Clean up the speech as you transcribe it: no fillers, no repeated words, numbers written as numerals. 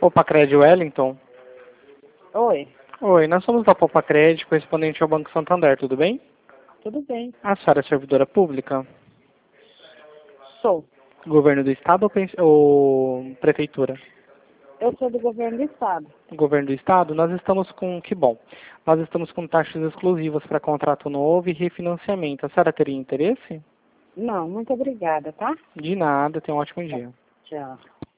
Popacred Wellington? Oi, Oi, nós somos da Popacred, correspondente ao Banco Santander, tudo bem? tudo bem? A senhora é servidora pública? Sou. Governo do Estado ou Prefeitura? Eu sou do governo do estado. Governo do Estado, nós estamos com, que bom, nós estamos com taxas exclusivas para contrato novo e refinanciamento. A senhora teria interesse? Não, muito obrigada, tá? De nada, tenha um ótimo dia. Tchau.